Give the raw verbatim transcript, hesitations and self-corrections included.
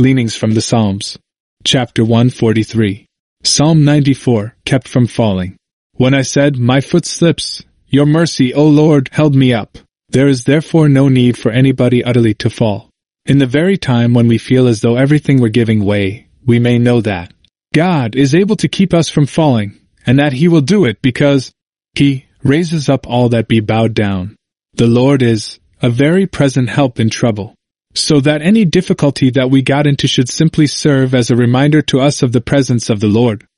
Gleanings from the Psalms. Chapter one forty-three. Psalm ninety-four, kept from falling. When I said, "My foot slips," your mercy, O Lord, held me up. There is therefore no need for anybody utterly to fall. In the very time when we feel as though everything were giving way, we may know that God is able to keep us from falling, and that He will do it because He raises up all that be bowed down. The Lord is a very present help in trouble. So that any difficulty that we got into should simply serve as a reminder to us of the presence of the Lord.